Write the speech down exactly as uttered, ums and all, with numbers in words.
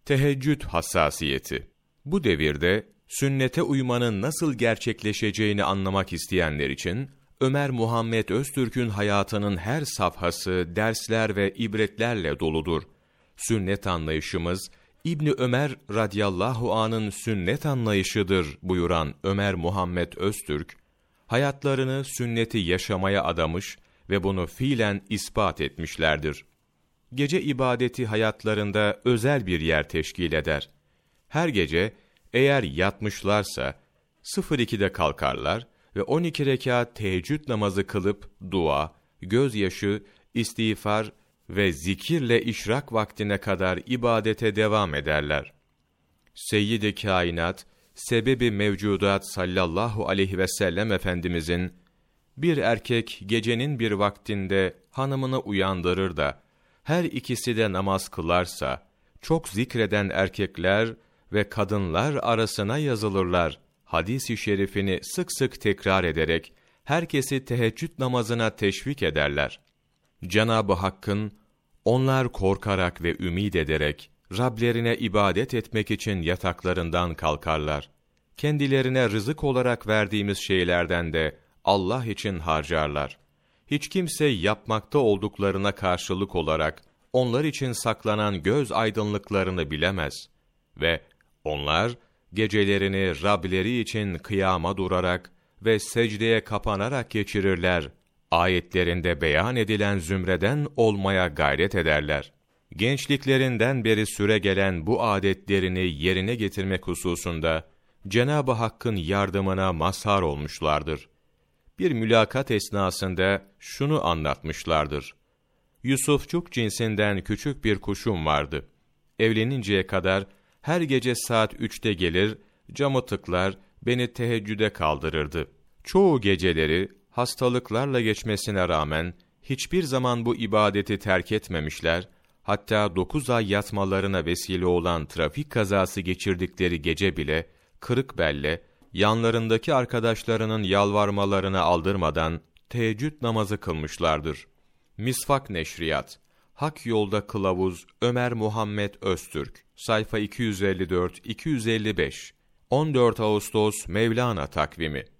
Teheccüd hassasiyeti. Bu devirde sünnete uymanın nasıl gerçekleşeceğini anlamak isteyenler için Ömer Muhammed Öztürk'ün hayatının her safhası dersler ve ibretlerle doludur. Sünnet anlayışımız İbni Ömer radıyallahu anh'ın sünnet anlayışıdır buyuran Ömer Muhammed Öztürk, hayatlarını sünneti yaşamaya adamış ve bunu fiilen ispat etmişlerdir. Gece ibadeti hayatlarında özel bir yer teşkil eder. Her gece eğer yatmışlarsa sıfır ikide kalkarlar ve on iki rekat teheccüd namazı kılıp dua, gözyaşı, istiğfar ve zikirle işrak vaktine kadar ibadete devam ederler. Seyyid-i Kainat, sebebi mevcudat sallallahu aleyhi ve sellem Efendimizin, bir erkek gecenin bir vaktinde hanımını uyandırır da, her ikisi de namaz kılarsa, çok zikreden erkekler ve kadınlar arasına yazılırlar. Hadis-i şerifini sık sık tekrar ederek, herkesi teheccüd namazına teşvik ederler. Cenab-ı Hakk'ın, onlar korkarak ve ümid ederek, Rablerine ibadet etmek için yataklarından kalkarlar. Kendilerine rızık olarak verdiğimiz şeylerden de Allah için harcarlar. Hiç kimse yapmakta olduklarına karşılık olarak, onlar için saklanan göz aydınlıklarını bilemez. Ve onlar, gecelerini Rableri için kıyama durarak ve secdeye kapanarak geçirirler. Ayetlerinde beyan edilen zümreden olmaya gayret ederler. Gençliklerinden beri süregelen bu adetlerini yerine getirmek hususunda Cenab-ı Hakk'ın yardımına mazhar olmuşlardır. Bir mülakat esnasında şunu anlatmışlardır. Yusufçuk cinsinden küçük bir kuşum vardı. Evleninceye kadar her gece saat üçte gelir, camı tıklar, beni teheccüde kaldırırdı. Çoğu geceleri hastalıklarla geçmesine rağmen hiçbir zaman bu ibadeti terk etmemişler, hatta dokuz ay yatmalarına vesile olan trafik kazası geçirdikleri gece bile kırık belle, yanlarındaki arkadaşlarının yalvarmalarını aldırmadan teheccüd namazı kılmışlardır. Misvak Neşriyat, Hak Yolda Kılavuz Ömer Muhammed Öztürk, sayfa iki yüz elli dört iki yüz elli beş, on dört Ağustos Mevlana takvimi.